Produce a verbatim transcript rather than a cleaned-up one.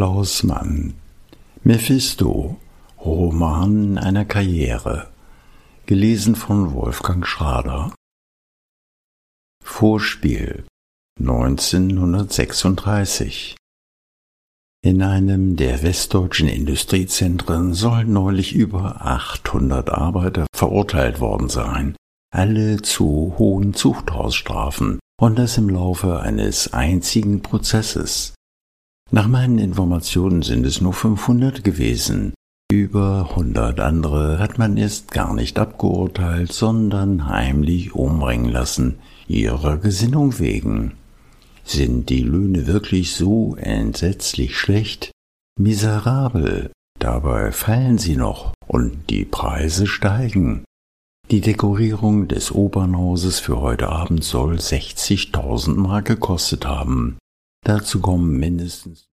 Klaus Mann. Mephisto, Roman einer Karriere. Gelesen von Wolfgang Schrader. Vorspiel neunzehnhundertsechsunddreißig. In einem der westdeutschen Industriezentren sollen neulich über achthundert Arbeiter verurteilt worden sein, alle zu hohen Zuchthausstrafen, und das im Laufe eines einzigen Prozesses. Nach meinen Informationen sind es nur fünfhundert gewesen. Über hundert andere hat man erst gar nicht abgeurteilt, sondern heimlich umbringen lassen, ihrer Gesinnung wegen. Sind die Löhne wirklich so entsetzlich schlecht? Miserabel. Dabei fallen sie noch und die Preise steigen. Die Dekorierung des Opernhauses für heute Abend soll sechzigtausend Mark gekostet haben. Dazu kommen mindestens